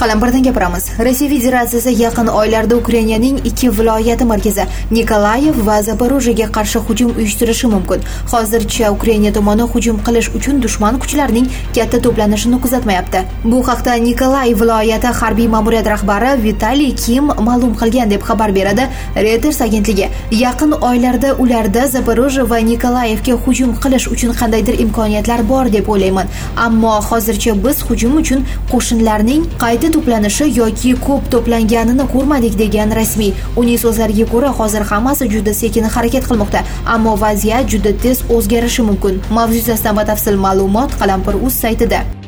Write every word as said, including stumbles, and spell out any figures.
Qalampirdan gapiramiz. Rossiya Federatsiyasi yaqin oylarda Ukrainaning ikki viloyati markazi Nikolayev va Zaporojyega qarshi hujum uyushtirishi mumkin. Hozircha Ukraina tomoni hujum qilish uchun dushman kuchlarining katta to'planishini kuzatmayapti. Bu haqda Nikolayev viloyati harbiy ma'muriyat rahbari Vitaliy Kim ma'lum qilgan deb xabar beradi Reuters agentligi. Yaqin oylarda ularda Zaporojye va Nikolayevga hujum qilish uchun qandaydir imkoniyatlar bor deb o'ylayman. Ammo hozircha biz hujum uchun qo'shinlarning qayta to'planishi yoki ko'p to'planganini ko'rmadik degan rasmiy. Uning so'zlariga ko'ra, hozir hammasi juda sekin harakat qilmoqda, ammo vaziyat juda tez o'zgarishi mumkin. Mavzu yuzasidan batafsil ma'lumot Qalampir.uz saytida.